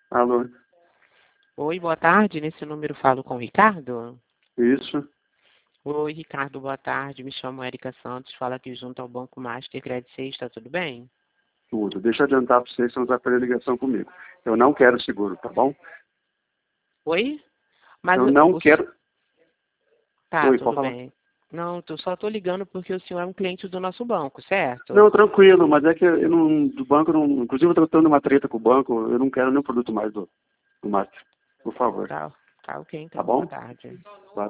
Alô? Oi, boa tarde. Nesse número falo com o Ricardo? Isso? Oi, Ricardo, boa tarde. Me chamo Érica Santos, falo aqui junto ao Banco Master Credit Suisse, está tudo bem? Tudo. Deixa eu adiantar para vocês, senão vai perder ligação comigo. Eu não quero seguro, tá bom? Oi? Mas Eu não o... quero... Tá, Oi, pode tudo falar. bem. Não, só tô ligando porque o senhor é um cliente do nosso banco, certo? Não, tranquilo, mas é que eu não, do banco, não, inclusive eu estou tendo uma treta com o banco, eu não quero nenhum produto mais do Master, por favor. Tá ok Tá então. Boa bom? tarde. Tá.